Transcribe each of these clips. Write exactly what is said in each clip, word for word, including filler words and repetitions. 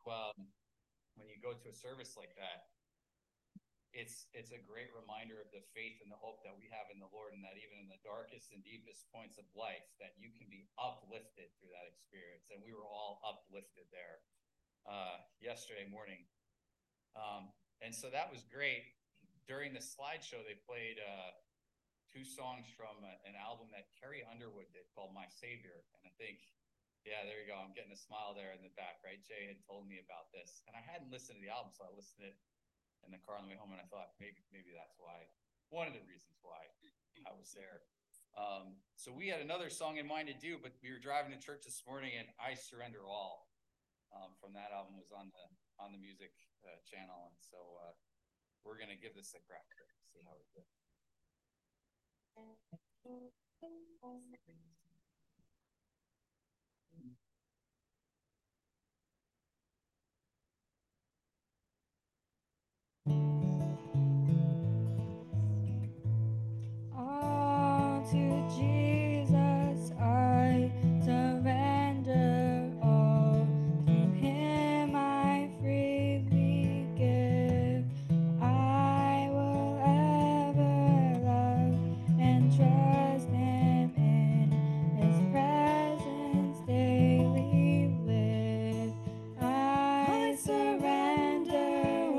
um, when you go to a service like that, it's it's a great reminder of the faith and the hope that we have in the Lord, and that even in the darkest and deepest points of life, that you can be uplifted through that experience. And we were all uplifted there uh, yesterday morning. Um, and so that was great. During the slideshow, they played uh, two songs from a, an album that Carrie Underwood did called My Savior. And I think, yeah, there you go. I'm getting a smile there in the back, right? Jay had told me about this. And I hadn't listened to the album, so I listened to it in the car on the way home, and I thought maybe maybe that's why, one of the reasons why I was there. Um, so we had another song in mind to do, but we were driving to church this morning, and I Surrender All um, from that album was on the on the music uh, channel, and so uh, we're gonna give this a crack. See how we do. All to Jesus I surrender, all to Him I freely give. I will ever love and trust Him, in His presence daily live. I surrender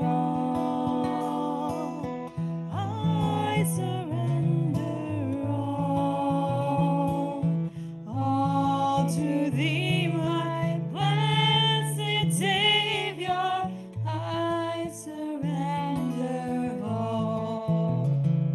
all. I surrender all, all to Thee, my blessed Savior. I surrender all.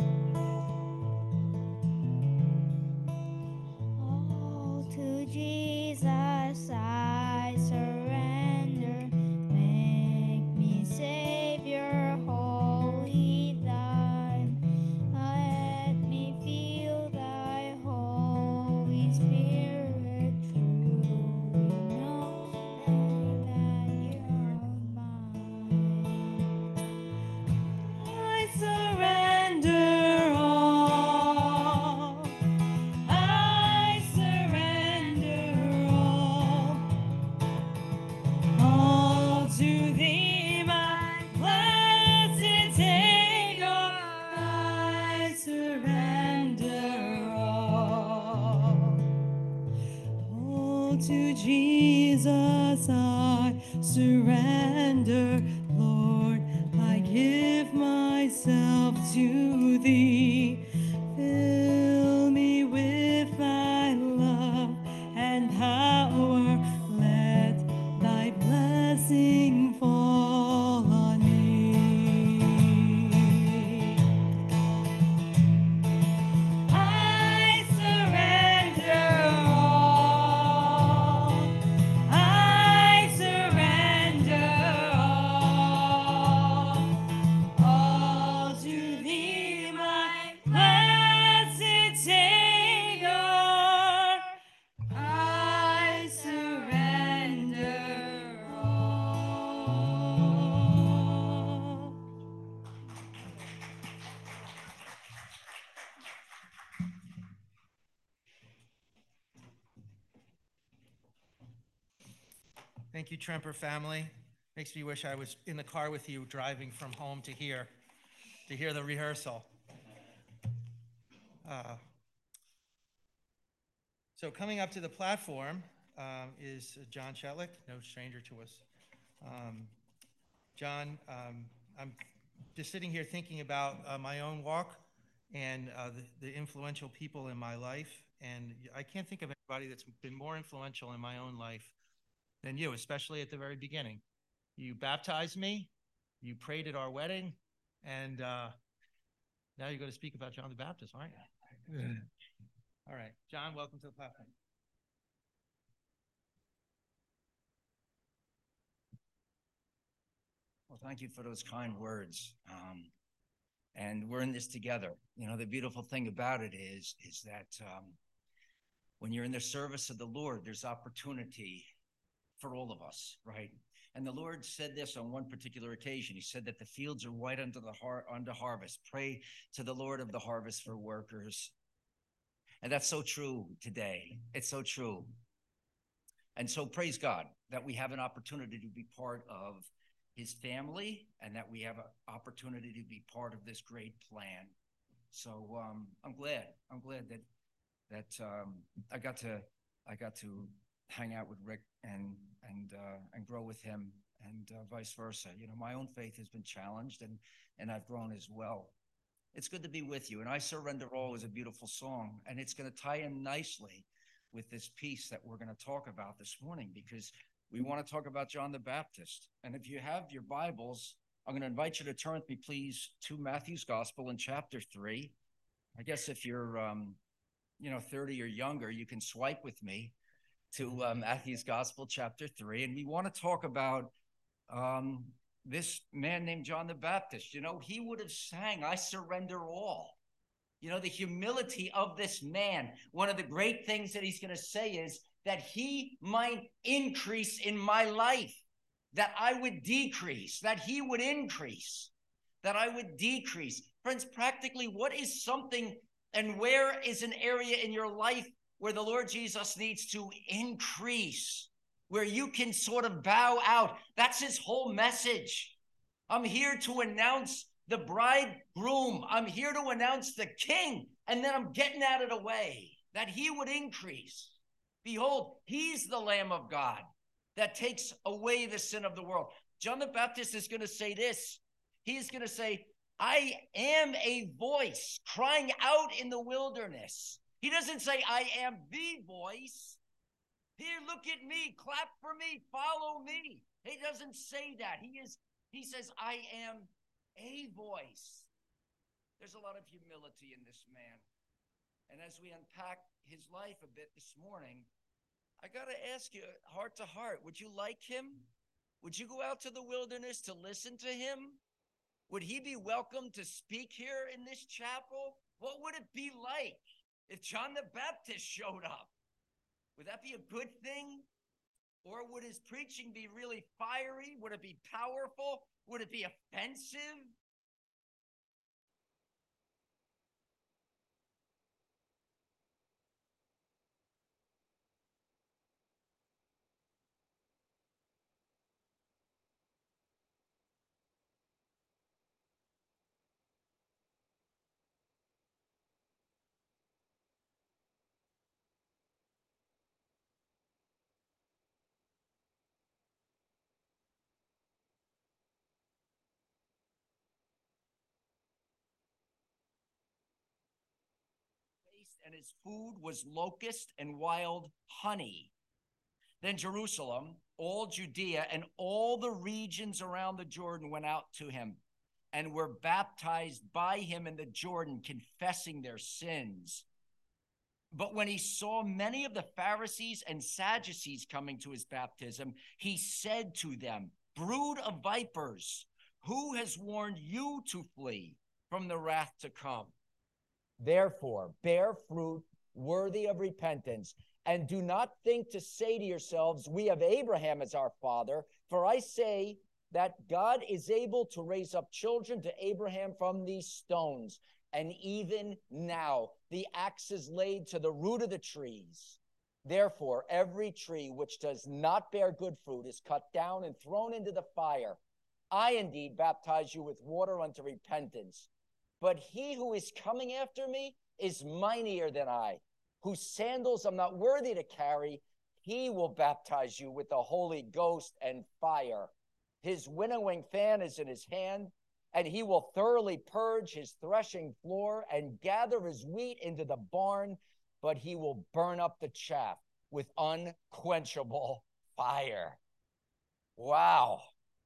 All to Jesus I surrender. Make me Savior, wholly Thine. Let me feel Thy Holy Spirit, truly know that You're mine. I surrender all. I surrender all, all to Thee, my blessed Savior. I surrender all. All to Jesus I surrender, Lord. I give myself to Thee. Fill me with Thy love and power. Let Thy blessing fall on me. I surrender all. I surrender all. All to Thee, my blessed Savior. I surrender all. Thank you, Tremper family. Makes me wish I was in the car with you driving from home to here to hear the rehearsal. Uh, so coming up to the platform um, is John Chetlick, no stranger to us. Um, John, um, I'm just sitting here thinking about uh, my own walk and uh, the, the influential people in my life, and I can't think of anybody that's been more influential in my own life than you, especially at the very beginning. You baptized me, you prayed at our wedding, and uh, now you're going to speak about John the Baptist, aren't you? All right, John, welcome to the platform. Well, thank you for those kind words. Um, and we're in this together. You know, the beautiful thing about it is, is that um, when you're in the service of the Lord, there's opportunity for all of us, right? And the Lord said this on one particular occasion. He said that the fields are white unto the har- unto harvest. Pray to the Lord of the harvest for workers. And that's so true today. It's so true. And so praise God that we have an opportunity to be part of his family and that we have an opportunity to be part of this great plan. So um, I'm glad. I'm glad that that um, I got to I got to hang out with Rick and and uh, and grow with him, and uh, vice versa. You know, my own faith has been challenged, and and I've grown as well. It's good to be with you. And I Surrender All is a beautiful song, and it's going to tie in nicely with this piece that we're going to talk about this morning, because we want to talk about John the Baptist. And if you have your Bibles, I'm going to invite you to turn with me, please, to Matthew's Gospel in chapter three. I guess if you're, um, you know, thirty or younger, you can swipe with me to uh, Matthew's Gospel, chapter three. And we want to talk about um, this man named John the Baptist. You know, he would have sang, I surrender all. You know, the humility of this man. One of the great things that he's going to say is that he might increase in my life, that I would decrease, that he would increase, that I would decrease. Friends, practically, what is something and where is an area in your life where the Lord Jesus needs to increase, where you can sort of bow out? That's his whole message. I'm here to announce the bridegroom. I'm here to announce the king, and then I'm getting out of the way, that he would increase. Behold, he's the Lamb of God that takes away the sin of the world. John the Baptist is going to say this. He's going to say, I am a voice crying out in the wilderness. He doesn't say, I am the voice. Here, look at me, clap for me, follow me. He doesn't say that. He is. He says, I am a voice. There's a lot of humility in this man. And as we unpack his life a bit this morning, I got to ask you, heart to heart, would you like him? Would you go out to the wilderness to listen to him? Would he be welcome to speak here in this chapel? What would it be like if John the Baptist showed up? Would that be a good thing? Or would his preaching be really fiery? Would it be powerful? Would it be offensive? And his food was locust and wild honey. Then Jerusalem, all Judea, and all the regions around the Jordan went out to him and were baptized by him in the Jordan, confessing their sins. But when he saw many of the Pharisees and Sadducees coming to his baptism, he said to them, brood of vipers, who has warned you to flee from the wrath to come? Therefore, bear fruit worthy of repentance, and do not think to say to yourselves, we have Abraham as our father, for I say that God is able to raise up children to Abraham from these stones. And even now, the axe is laid to the root of the trees. Therefore, every tree which does not bear good fruit is cut down and thrown into the fire. I indeed baptize you with water unto repentance. But he who is coming after me is mightier than I, whose sandals I'm not worthy to carry. He will baptize you with the Holy Ghost and fire. His winnowing fan is in his hand, and he will thoroughly purge his threshing floor and gather his wheat into the barn, but he will burn up the chaff with unquenchable fire. Wow.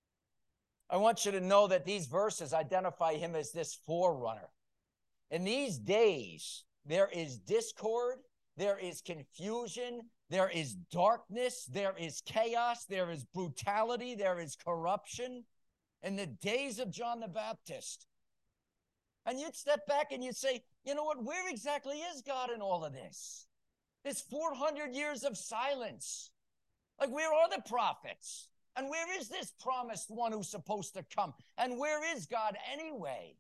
I want you to know that these verses identify him as this forerunner. In these days, there is discord, there is confusion, there is darkness, there is chaos, there is brutality, there is corruption. In the days of John the Baptist. And you'd step back and you'd say, you know what, where exactly is God in all of this? It's four hundred years of silence. Like, where are the prophets? And where is this promised one who's supposed to come? And where is God anyway?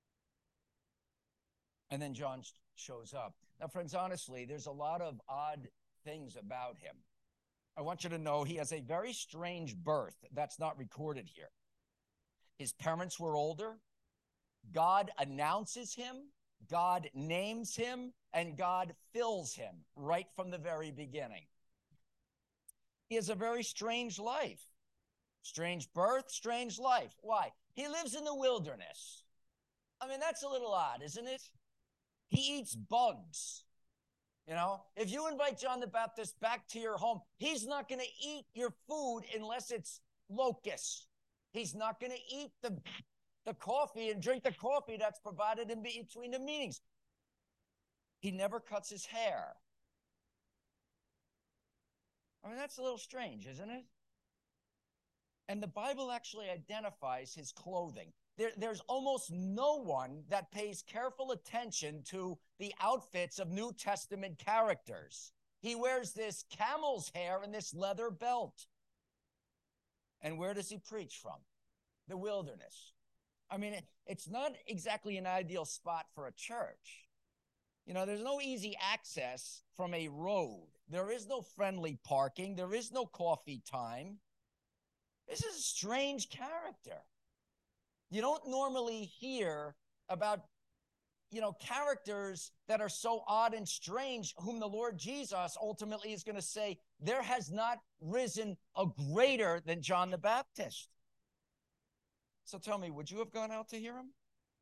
And then John shows up. Now, friends, honestly, there's a lot of odd things about him. I want you to know he has a very strange birth that's not recorded here. His parents were older. God announces him, God names him, and God fills him right from the very beginning. He has a very strange life. Strange birth, strange life. Why? He lives in the wilderness. I mean, that's a little odd, isn't it? He eats bugs. You know, if you invite John the Baptist back to your home, he's not going to eat your food unless it's locusts. He's not going to eat the, the coffee and drink the coffee that's provided in between the meetings. He never cuts his hair. I mean, that's a little strange, isn't it? And the Bible actually identifies his clothing. There, there's almost no one that pays careful attention to the outfits of New Testament characters. He wears this camel's hair and this leather belt. And where does he preach from? The wilderness. I mean, it, it's not exactly an ideal spot for a church. You know, there's no easy access from a road. There is no friendly parking. There is no coffee time. This is a strange character. You don't normally hear about, you know, characters that are so odd and strange, whom the Lord Jesus ultimately is going to say, there has not risen a greater than John the Baptist. So tell me, would you have gone out to hear him?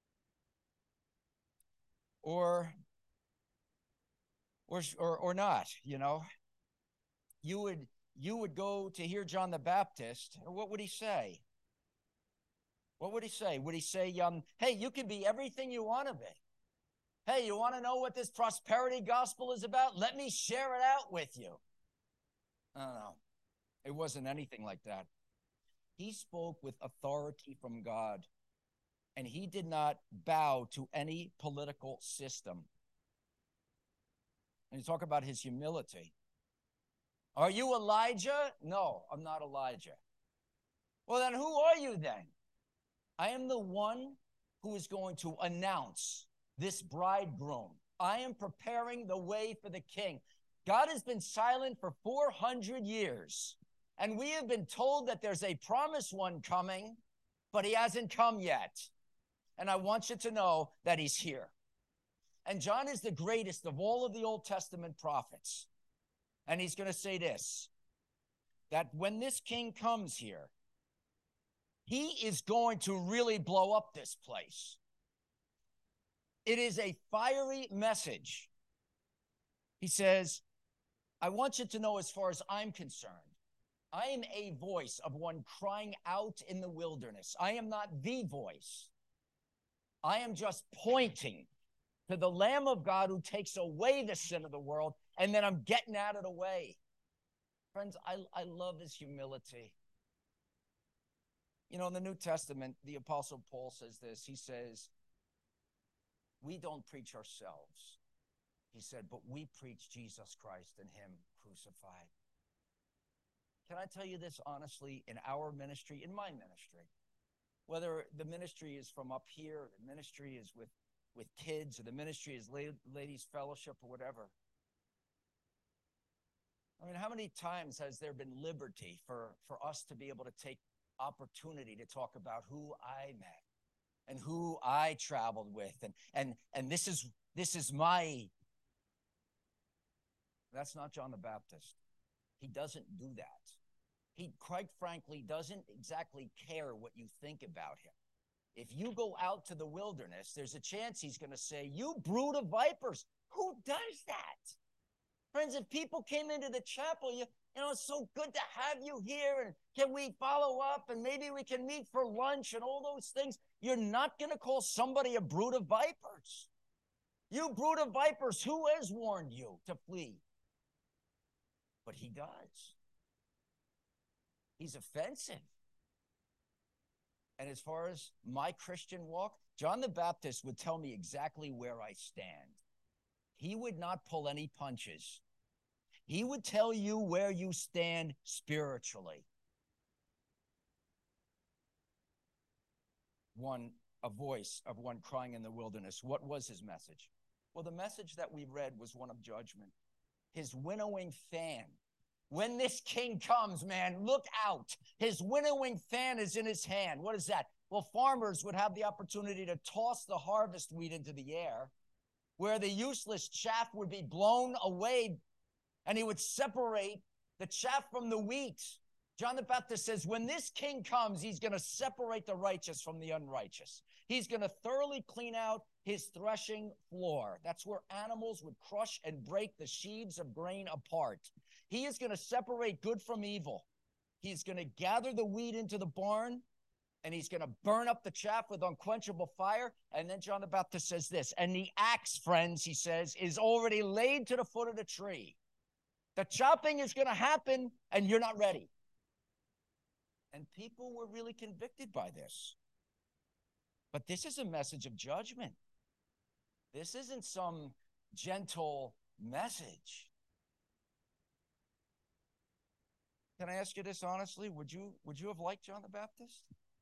Or, or, or, or not, you know? You would, you would go to hear John the Baptist, or what would he say? What would he say? Would he say, um, hey, you can be everything you want to be. Hey, you want to know what this prosperity gospel is about? Let me share it out with you. I don't know. It wasn't anything like that. He spoke with authority from God, and he did not bow to any political system. And you talk about his humility. Are you Elijah? No, I'm not Elijah. Well, then who are you then? I am the one who is going to announce this bridegroom. I am preparing the way for the king. God has been silent for four hundred years, and we have been told that there's a promised one coming, but he hasn't come yet. And I want you to know that he's here. And John is the greatest of all of the Old Testament prophets. And he's going to say this, that when this king comes here, he is going to really blow up this place. It is a fiery message. He says, I want you to know, as far as I'm concerned, I am a voice of one crying out in the wilderness. I am not the voice. I am just pointing to the Lamb of God who takes away the sin of the world, and then I'm getting out of the way. Friends, I, I love his humility. You know, in the New Testament, the Apostle Paul says this. He says, we don't preach ourselves. He said, but we preach Jesus Christ and him crucified. Can I tell you this honestly, in our ministry, in my ministry, whether the ministry is from up here, or the ministry is with, with kids, or the ministry is la- ladies' fellowship or whatever. I mean, how many times has there been liberty for, for us to be able to take opportunity to talk about who I met and who I traveled with, and and and this is this is my. That's not John the Baptist. He doesn't do that. He, quite frankly, doesn't exactly care what you think about him. If you go out to the wilderness, there's a chance he's going to say, you brood of vipers. Who does that? Friends, if people came into the chapel, you, you know, it's so good to have you here, and can we follow up, and maybe we can meet for lunch and all those things. You're not going to call somebody a brood of vipers. You brood of vipers, who has warned you to flee? But he does. He's offensive. And as far as my Christian walk, John the Baptist would tell me exactly where I stand. He would not pull any punches. He would tell you where you stand spiritually. One, a voice of one crying in the wilderness. What was his message? Well, the message that we read was one of judgment. His winnowing fan When this king comes, man, look out. His winnowing fan is in his hand. What is that? Well, farmers would have the opportunity to toss the harvest wheat into the air, where the useless chaff would be blown away, and he would separate the chaff from the wheat. John the Baptist says, when this king comes, he's going to separate the righteous from the unrighteous. He's going to thoroughly clean out his threshing floor. That's where animals would crush and break the sheaves of grain apart. He is going to separate good from evil. He's going to gather the wheat into the barn, and he's going to burn up the chaff with unquenchable fire. And then John the Baptist says this, and the axe, friends, he says, is already laid to the foot of the tree. The chopping is going to happen, and you're not ready. And people were really convicted by this. But this is a message of judgment. This isn't some gentle message. Can I ask you this honestly? Would you, would you have liked John the Baptist?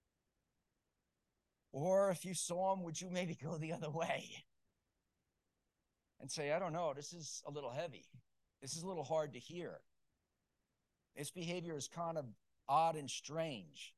Or if you saw him, would you maybe go the other way and say, I don't know, this is a little heavy. This is a little hard to hear. This behavior is kind of odd and strange.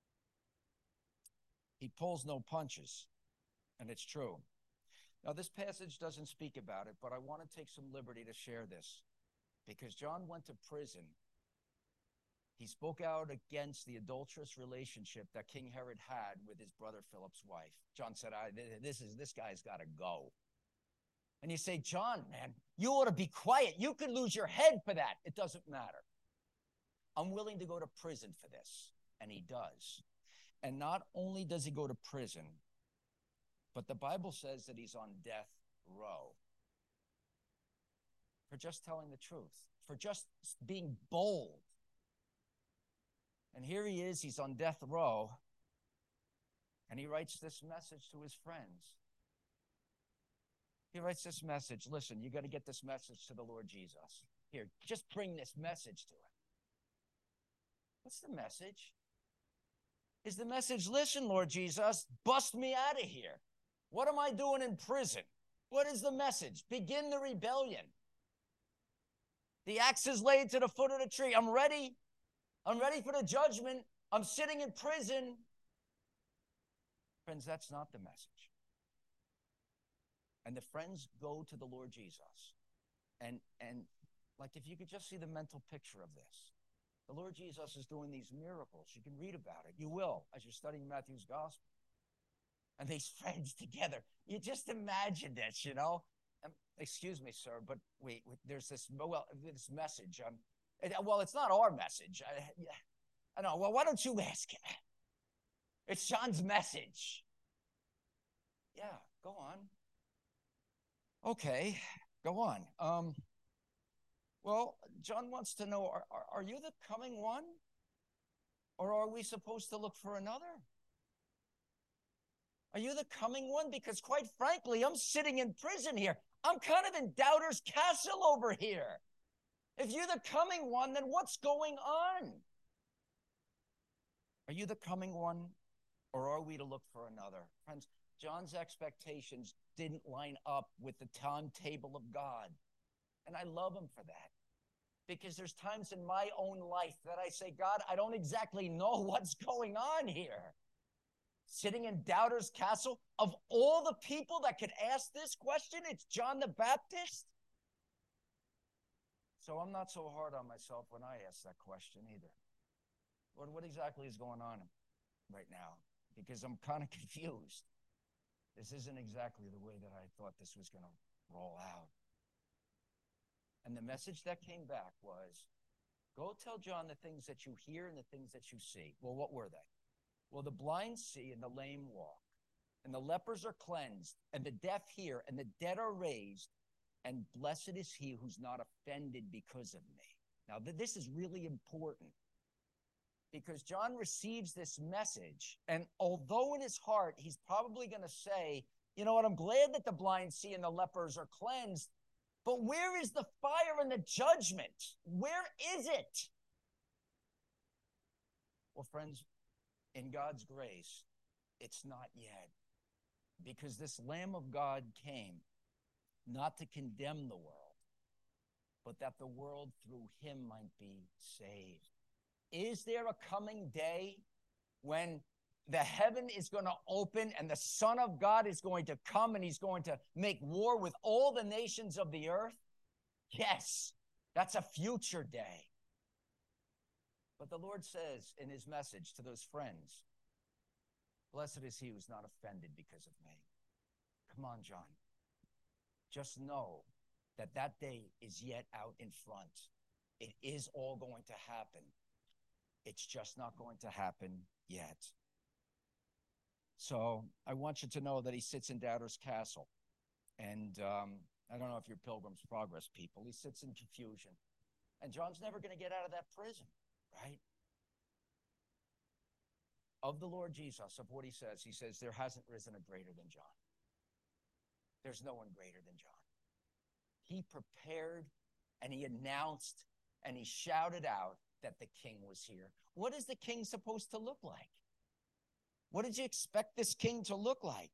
He pulls no punches, and it's true. Now, this passage doesn't speak about it, but I want to take some liberty to share this, because John went to prison. He spoke out against the adulterous relationship that King Herod had with his brother Philip's wife. John said, I, this is this guy's got to go. And you say, John, man, you ought to be quiet. You could lose your head for that. It doesn't matter. I'm willing to go to prison for this. And he does. And not only does he go to prison, but the Bible says that he's on death row for just telling the truth, for just being bold. And here he is, he's on death row, and he writes this message to his friends. He writes this message, listen, you got to get this message to the Lord Jesus. Here, just bring this message to him. What's the message? Is the message, listen, Lord Jesus, bust me out of here. What am I doing in prison? What is the message? Begin the rebellion. The axe is laid to the foot of the tree. I'm ready. I'm ready for the judgment. I'm sitting in prison. Friends, that's not the message. And the friends go to the Lord Jesus. And, and like if you could just see the mental picture of this. The Lord Jesus is doing these miracles. You can read about it. You will, as you're studying Matthew's gospel. And these friends together. You just imagine this, you know. Um, excuse me, sir, but wait, wait, there's this, well, this message. Um, it, well, it's not our message. I, I know. Well, why don't you ask? It's John's message. Yeah, go on. Okay, go on. Um, well, John wants to know, are, are, are you the coming one? Or are we supposed to look for another? Are you the coming one? Because quite frankly, I'm sitting in prison here. I'm kind of in Doubter's Castle over here. If you're the coming one, then what's going on? Are you the coming one, or are we to look for another? Friends, John's expectations didn't line up with the timetable of God. And I love him for that. Because there's times in my own life that I say, God, I don't exactly know what's going on here. Sitting in Doubter's Castle, of all the people that could ask this question, it's John the Baptist. So I'm not so hard on myself when I ask that question either. Lord, what exactly is going on right now? Because I'm kind of confused. This isn't exactly the way that I thought this was going to roll out. And the message that came back was, go tell John the things that you hear and the things that you see. Well, what were they? Well, the blind see and the lame walk, and the lepers are cleansed, and the deaf hear, and the dead are raised, and blessed is he who's not offended because of me. Now, th- this is really important, because John receives this message, and although in his heart he's probably going to say, you know what, I'm glad that the blind see and the lepers are cleansed, but where is the fire and the judgment? Where is it? Well, friends, in God's grace, it's not yet. Because this Lamb of God came not to condemn the world, but that the world through him might be saved. Is there a coming day when the heaven is going to open and the Son of God is going to come and he's going to make war with all the nations of the earth? Yes, that's a future day. But the Lord says in his message to those friends, blessed is he who's not offended because of me. Come on, John. Just know that that day is yet out in front. It is all going to happen. It's just not going to happen yet. So I want you to know that he sits in Doubter's Castle. And um, I don't know if you're Pilgrim's Progress people. He sits in confusion. And John's never going to get out of that prison, right? Of the Lord Jesus, of what he says, he says, there hasn't risen a greater than John. There's no one greater than John. He prepared and he announced and he shouted out that the king was here. What is the king supposed to look like? What did you expect this king to look like?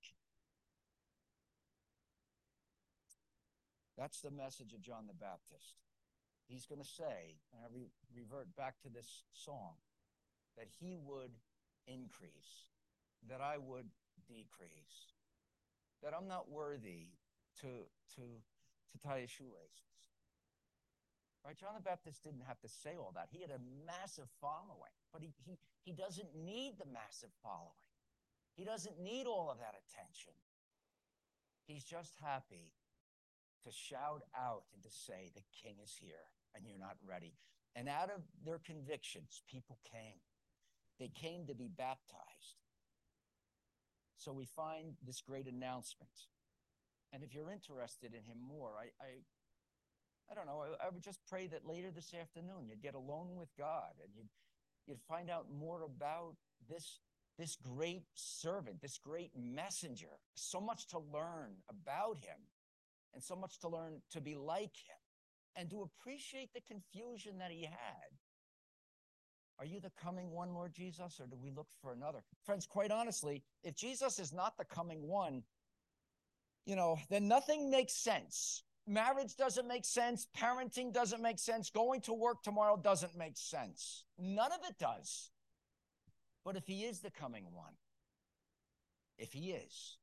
That's the message of John the Baptist. He's going to say, and I re- revert back to this song, that he would increase, that I would decrease, that I'm not worthy to, to, to tie his shoelaces. Right? John the Baptist didn't have to say all that. He had a massive following, but he, he, he doesn't need the massive following. He doesn't need all of that attention. He's just happy to shout out and to say, the king is here and you're not ready. And out of their convictions, people came. They came to be baptized. So we find this great announcement. And if you're interested in him more, I, I, I don't know, I, I would just pray that later this afternoon you'd get alone with God and you'd, you'd find out more about this, this great servant, this great messenger. So much to learn about him and so much to learn to be like him and to appreciate the confusion that he had. Are you the coming one, Lord Jesus, or do we look for another? Friends, quite honestly, if Jesus is not the coming one, you know, then nothing makes sense. Marriage doesn't make sense. Parenting doesn't make sense. Going to work tomorrow doesn't make sense. None of it does. But if he is the coming one, if he is,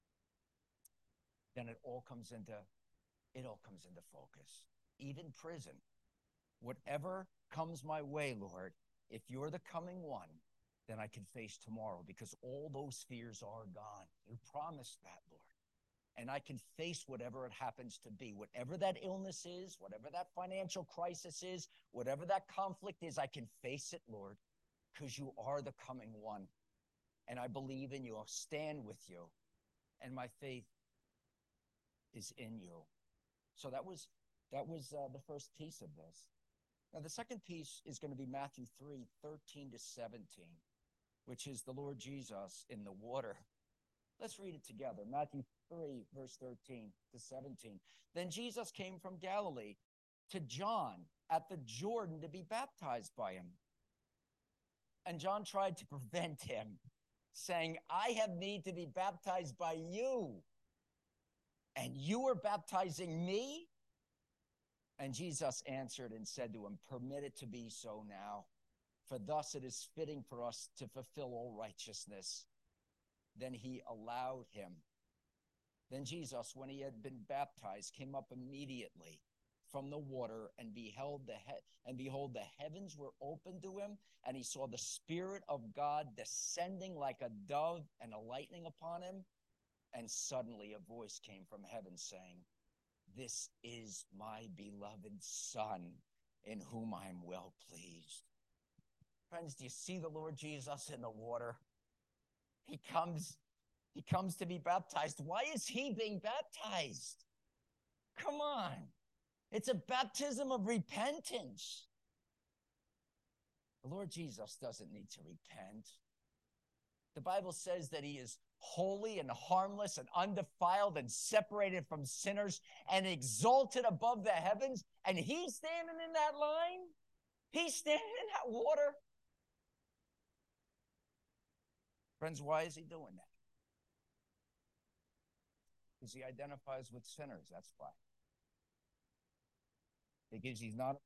then it all comes into, it all comes into focus. Even prison, whatever comes my way, Lord, if you're the coming one, then I can face tomorrow because all those fears are gone. You promised that, Lord. And I can face whatever it happens to be, whatever that illness is, whatever that financial crisis is, whatever that conflict is, I can face it, Lord, because you are the coming one. And I believe in you. I'll stand with you. And my faith is in you. So that was, that was uh, the first piece of this. Now, the second piece is going to be Matthew three, thirteen to seventeen, which is the Lord Jesus in the water. Let's read it together. Matthew three, verse thirteen to seventeen. Then Jesus came from Galilee to John at the Jordan to be baptized by him. And John tried to prevent him, saying, I have need to be baptized by you, and you are baptizing me? And Jesus answered and said to him, permit it to be so now, for thus it is fitting for us to fulfill all righteousness. Then he allowed him. Then Jesus, when he had been baptized, came up immediately from the water, and beheld the he- and behold, the heavens were opened to him, and he saw the Spirit of God descending like a dove and alighting upon him. And suddenly a voice came from heaven saying, this is my beloved Son, in whom I am well pleased. Friends, do you see the Lord Jesus in the water? He comes, he comes to be baptized. Why is he being baptized? Come on. It's a baptism of repentance. The Lord Jesus doesn't need to repent. The Bible says that he is holy and harmless and undefiled and separated from sinners and exalted above the heavens. And he's standing in that line. He's standing in that water. Friends, why is he doing that? Because he identifies with sinners, that's why. because he's not.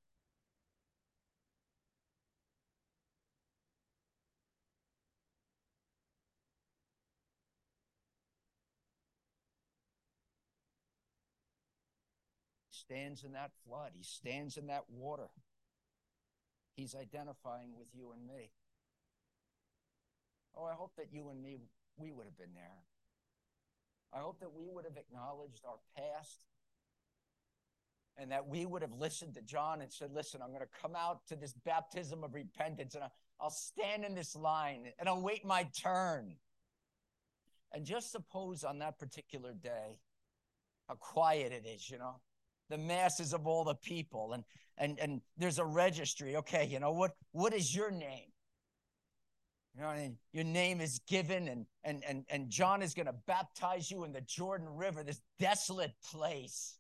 Stands in that flood. He stands in that water. He's identifying with you and me. Oh, I hope that you and me, we would have been there. I hope that we would have acknowledged our past and that we would have listened to John and said, listen, I'm going to come out to this baptism of repentance and I'll stand in this line and I'll wait my turn. And just suppose on that particular day, how quiet it is, you know, the masses of all the people, and and and there's a registry. Okay, you know, what what is your name? You know, and your name is given, and and and and John is going to baptize you in the Jordan River, this desolate place.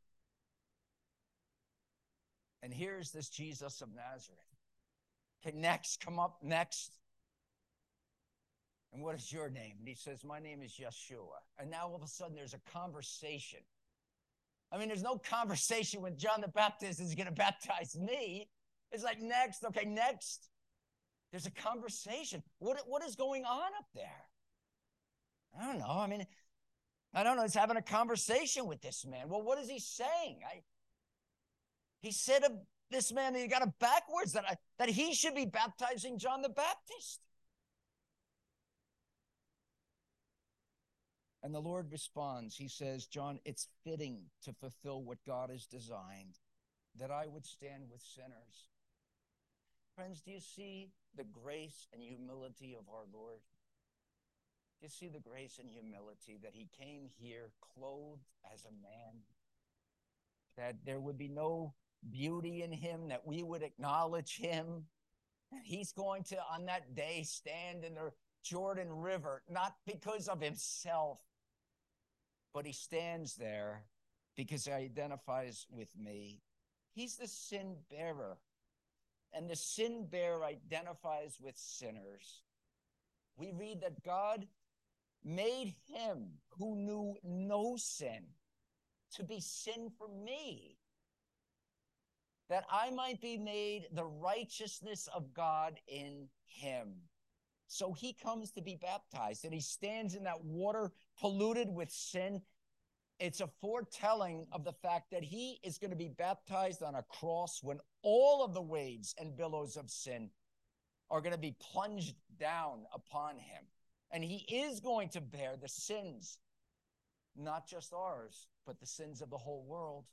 And here's this Jesus of Nazareth. Okay, next, come up next. And what is your name? And he says, my name is Yeshua. And now all of a sudden there's a conversation. I mean, there's no conversation when John the Baptist is going to baptize me. It's like, next, okay, next. There's a conversation. What, what is going on up there? I don't know. I mean, I don't know. It's having a conversation with this man. Well, what is he saying? I, he said of this man that he got it backwards, that, I, that he should be baptizing John the Baptist. And the Lord responds. He says, John, it's fitting to fulfill what God has designed, that I would stand with sinners. Friends, do you see the grace and humility of our Lord? Do you see the grace and humility that he came here clothed as a man? That there would be no beauty in him, that we would acknowledge him. And he's going to, on that day, stand in the Jordan River, not because of himself, but he stands there because he identifies with me. He's the sin bearer. And the sin bearer identifies with sinners. We read that God made him who knew no sin to be sin for me, that I might be made the righteousness of God in him. So he comes to be baptized, and he stands in that water polluted with sin. It's a foretelling of the fact that he is going to be baptized on a cross when all of the waves and billows of sin are going to be plunged down upon him. And he is going to bear the sins, not just ours, but the sins of the whole world.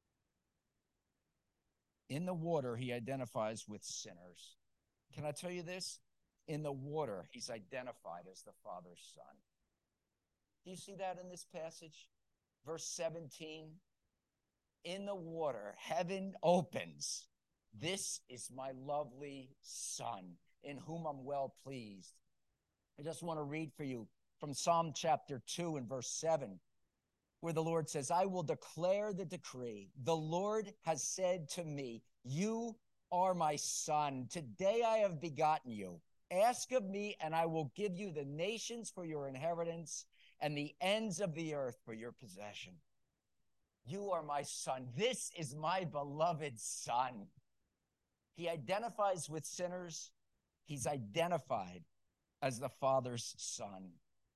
In the water, he identifies with sinners. Can I tell you this? In the water, he's identified as the Father's Son. Do you see that in this passage? Verse seventeen, in the water, heaven opens. This is my lovely Son, in whom I'm well pleased. I just want to read for you from Psalm chapter two and verse seven, where the Lord says, I will declare the decree. The Lord has said to me, you are my son. Today I have begotten you. Ask of me, and I will give you the nations for your inheritance and the ends of the earth for your possession. You are my son. This is my beloved son. He identifies with sinners. He's identified as the Father's Son.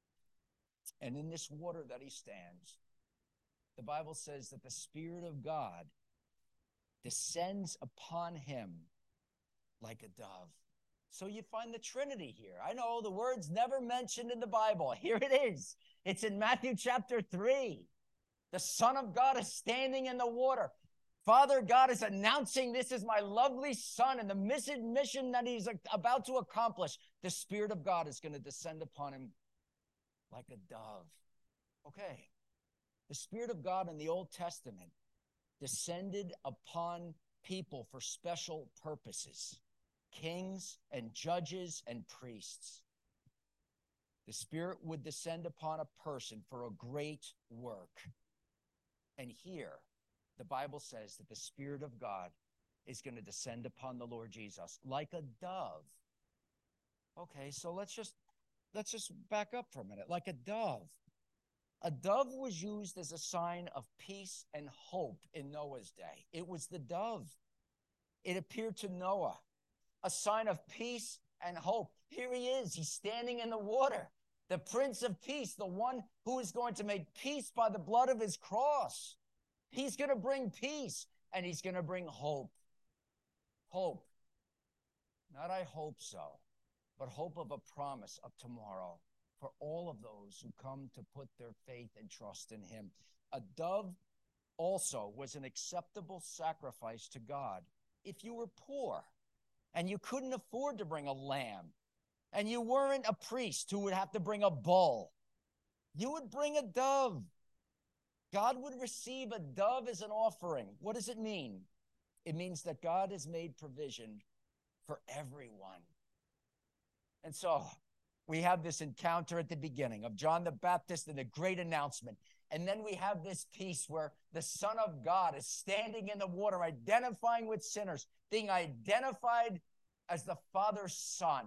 And in this water that he stands, the Bible says that the Spirit of God descends upon him like a dove. So you find the Trinity here. I know the word's never mentioned in the Bible. Here it is. It's in Matthew chapter three. The Son of God is standing in the water. Father God is announcing, this is my lovely Son, and the mission that he's about to accomplish. The Spirit of God is going to descend upon him like a dove. Okay. The Spirit of God in the Old Testament descended upon people for special purposes. Kings and judges and priests. The Spirit would descend upon a person for a great work. And here, the Bible says that the Spirit of God is going to descend upon the Lord Jesus like a dove. Okay, so let's just let's just back up for a minute. Like a dove. A dove was used as a sign of peace and hope in Noah's day. It was the dove It appeared to Noah, a sign of peace and hope. Here he is. He's standing in the water. The Prince of Peace, the one who is going to make peace by the blood of his cross. He's going to bring peace, and he's going to bring hope. Hope. Not I hope so, but hope of a promise of tomorrow for all of those who come to put their faith and trust in him. A dove also was an acceptable sacrifice to God. If you were poor and you couldn't afford to bring a lamb, and you weren't a priest who would have to bring a bull, you would bring a dove. God would receive a dove as an offering. What does it mean? It means that God has made provision for everyone. And so we have this encounter at the beginning of John the Baptist and the great announcement. And then we have this piece where the Son of God is standing in the water, identifying with sinners, being identified as the Father's Son.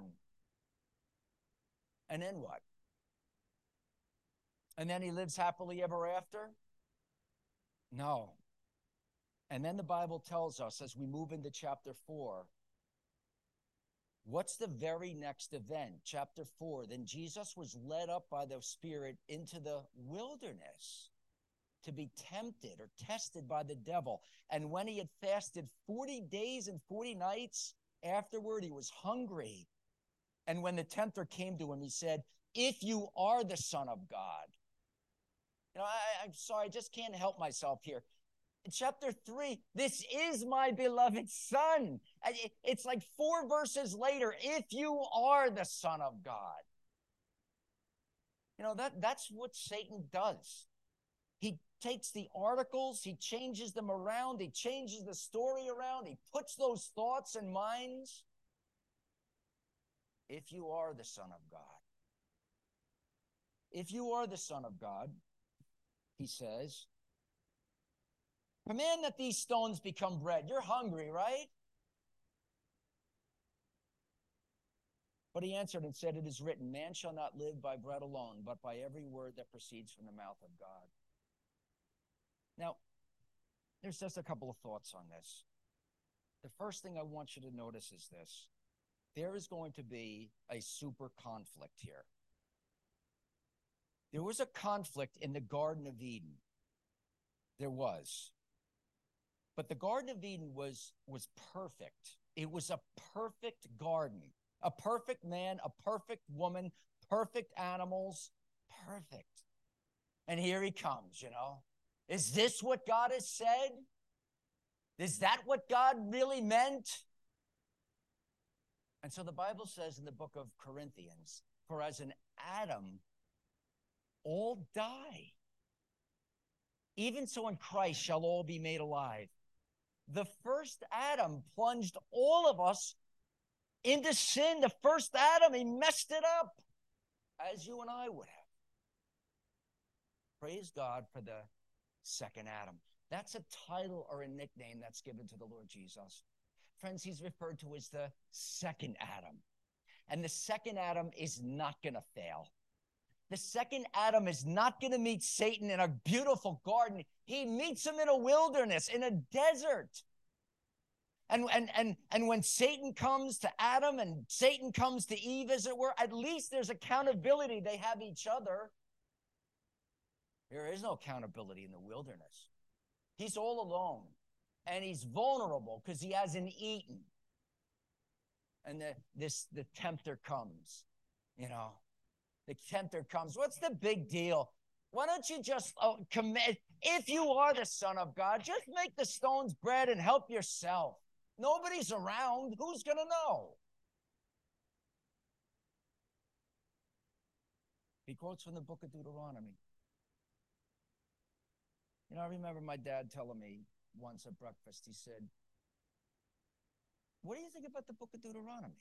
And then what? And then he lives happily ever after? No. And then the Bible tells us as we move into chapter four, what's the very next event? Chapter four, then Jesus was led up by the Spirit into the wilderness to be tempted or tested by the devil. And when he had fasted forty days and forty nights, afterward he was hungry. And when the tempter came to him, he said, if you are the Son of God. You know, I, I'm sorry, I just can't help myself here. In chapter three, this is my beloved Son. It's like four verses later, if you are the Son of God. You know, that, that's what Satan does. He takes the articles, he changes them around, he changes the story around, he puts those thoughts in minds. If you are the Son of God. If you are the Son of God, he says, command that these stones become bread. You're hungry, right? But he answered and said, it is written, man shall not live by bread alone, but by every word that proceeds from the mouth of God. Now, there's just a couple of thoughts on this. The first thing I want you to notice is this. There is going to be a super conflict here. There was a conflict in the Garden of Eden. There was. But the Garden of Eden was, was perfect. It was a perfect garden. A perfect man, a perfect woman, perfect animals, perfect. And here he comes, you know. Is this what God has said? Is that what God really meant? And so the Bible says in the book of Corinthians, for as in Adam, all die. Even so in Christ shall all be made alive. The first Adam plunged all of us into sin. The first Adam, he messed it up, as you and I would have. Praise God for the second Adam. That's a title or a nickname that's given to the Lord Jesus. Friends, he's referred to as the second Adam. And the second Adam is not going to fail. The second Adam is not going to meet Satan in a beautiful garden. He meets him in a wilderness, in a desert. And, and, and, and when Satan comes to Adam and Satan comes to Eve, as it were, at least there's accountability. They have each other. There is no accountability in the wilderness. He's all alone. And he's vulnerable because he hasn't eaten. And the, this, the tempter comes, you know. The tempter comes. What's the big deal? Why don't you just oh, commit? If you are the Son of God, just make the stones bread and help yourself. Nobody's around. Who's going to know? He quotes from the book of Deuteronomy. You know, I remember my dad telling me once at breakfast, he said, what do you think about the book of Deuteronomy?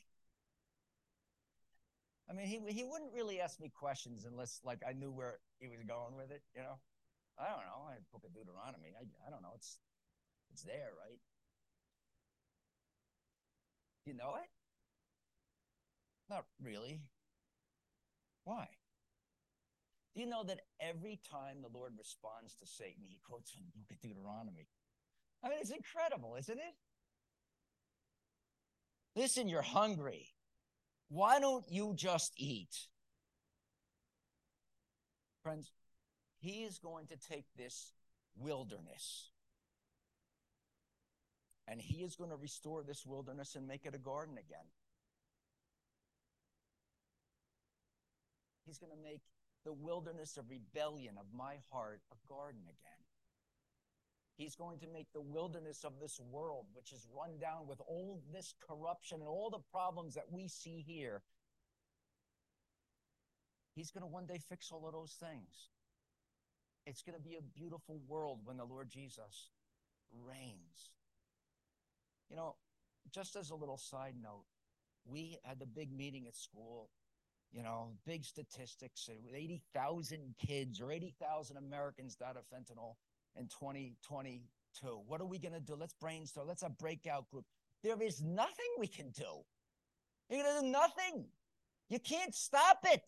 I mean, he he wouldn't really ask me questions unless, like, I knew where he was going with it, you know? I don't know. I book of Deuteronomy. I, I don't know. It's it's there, right? You know it? Not really. Why? Do you know that every time the Lord responds to Satan, he quotes from the book of Deuteronomy? I mean, it's incredible, isn't it? Listen, you're hungry. Why don't you just eat? Friends, he is going to take this wilderness and he is going to restore this wilderness and make it a garden again. He's going to make the wilderness of rebellion of my heart a garden again. He's going to make the wilderness of this world, which is run down with all this corruption and all the problems that we see here, he's going to one day fix all of those things. It's going to be a beautiful world when the Lord Jesus reigns. You know, just as a little side note, we had the big meeting at school, you know, big statistics, eighty thousand kids or eighty thousand Americans died of fentanyl in twenty twenty-two. What are we going to do? Let's brainstorm. Let's have breakout group. There is nothing we can do. You're going to do nothing. You can't stop it.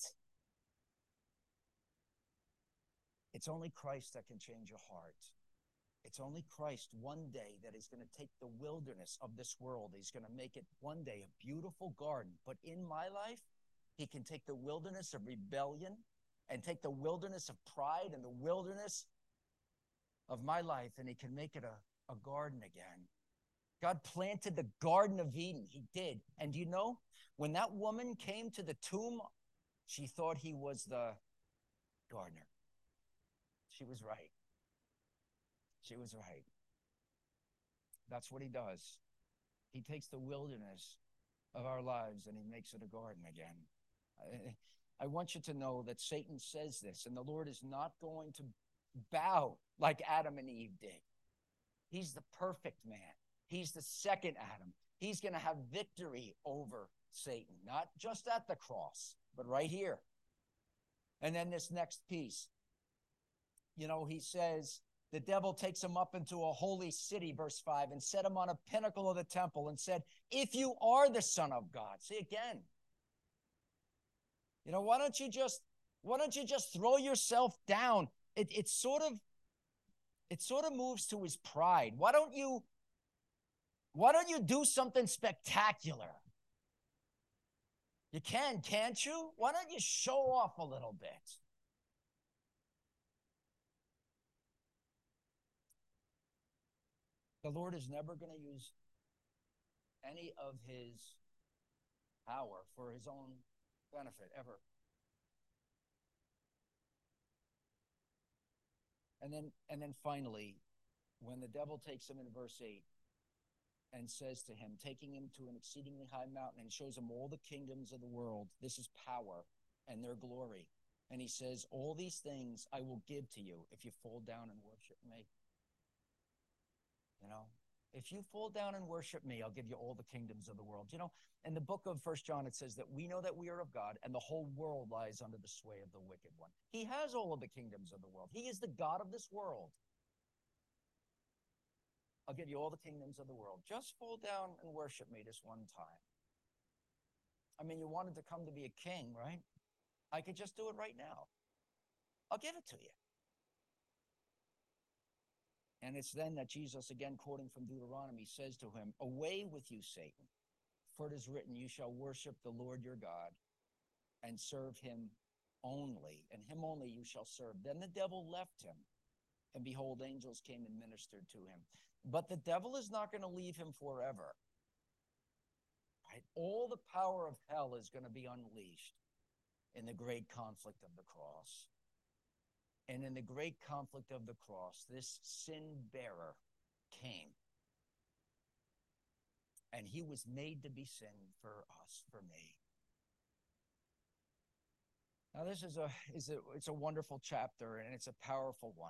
It's only Christ that can change your heart. It's only Christ one day that is going to take the wilderness of this world. He's going to make it one day a beautiful garden. But in my life, he can take the wilderness of rebellion and take the wilderness of pride and the wilderness of my life, and he can make it a, a garden again. God planted the Garden of Eden. He did. And do you know, when that woman came to the tomb, she thought he was the gardener. She was right. She was right. That's what he does. He takes the wilderness of our lives and he makes it a garden again. I, I want you to know that Satan says this, and the Lord is not going to bow like Adam and Eve did. He's the perfect man. He's the second Adam. He's going to have victory over Satan, not just at the cross, but right here. And then this next piece, you know, he says, the devil takes him up into a holy city, verse five, and set him on a pinnacle of the temple and said, if you are the Son of God. See again. You know, why don't you just, why don't you just throw yourself down? It, it's sort of, it sort of moves to his pride. Why don't you, why don't you do something spectacular? You can, can't you? Why don't you show off a little bit? The Lord is never going to use any of his power for his own benefit, ever. And then, and then finally, when the devil takes him in verse eight and says to him, taking him to an exceedingly high mountain and shows him all the kingdoms of the world, this is power and their glory. And he says, all these things I will give to you if you fall down and worship me. You know, if you fall down and worship me, I'll give you all the kingdoms of the world. You know, in the book of First John, it says that we know that we are of God and the whole world lies under the sway of the wicked one. He has all of the kingdoms of the world. He is the God of this world. I'll give you all the kingdoms of the world. Just fall down and worship me this one time. I mean, you wanted to come to be a king, right? I could just do it right now. I'll give it to you. And it's then that Jesus, again quoting from Deuteronomy, says to him, away with you, Satan, for it is written, you shall worship the Lord your God and serve him only, and him only you shall serve. Then the devil left him, and behold, angels came and ministered to him. But the devil is not going to leave him forever. Right? All the power of hell is going to be unleashed in the great conflict of the cross. And in the great conflict of the cross, this sin bearer came. And he was made to be sin for us, for me. Now this is a, is a, it's a wonderful chapter and it's a powerful one.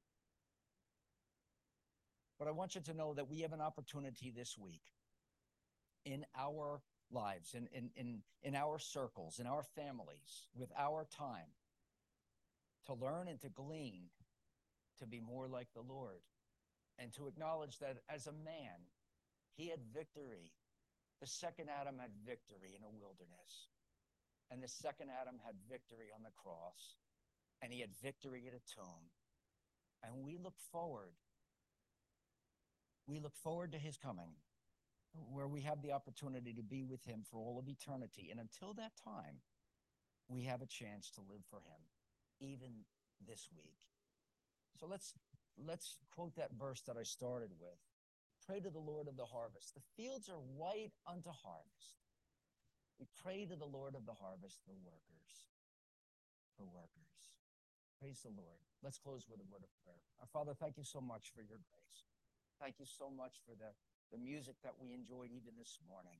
But I want you to know that we have an opportunity this week in our lives, in, in, in, in our circles, in our families, with our time, to learn and to glean, to be more like the Lord, and to acknowledge that as a man, he had victory. The second Adam had victory in a wilderness, and the second Adam had victory on the cross, and he had victory at a tomb. And we look forward, we look forward to his coming. where we have the opportunity to be with him for all of eternity. And until that time, we have a chance to live for him, even this week. So let's let's quote that verse that I started with. Pray to the Lord of the harvest. The fields are white unto harvest. We pray to the Lord of the harvest, the workers, the workers. Praise the Lord. Let's close with a word of prayer. Our Father, thank you so much for your grace. Thank you so much for the, the music that we enjoyed even this morning.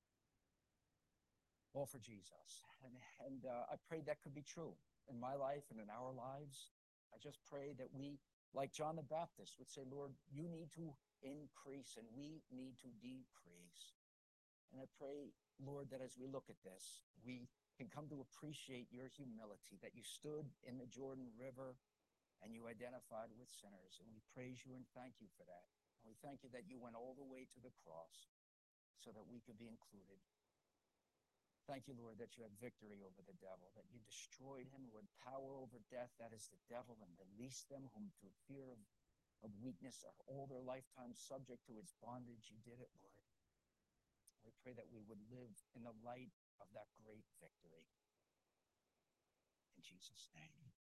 All for Jesus. And, and uh, I pray that could be true in my life and in our lives. I just pray that we, like John the Baptist, would say, Lord, you need to increase and we need to decrease. And I pray, Lord, that as we look at this, we can come to appreciate your humility, that you stood in the Jordan River and you identified with sinners. And we praise you and thank you for that. And we thank you that you went all the way to the cross so that we could be included. Thank you, Lord, that you had victory over the devil, that you destroyed him who had power over death, that is the devil, and released them whom through fear of, of weakness are all their lifetime subject to its bondage. You did it, Lord. We pray that we would live in the light of that great victory. In Jesus' name.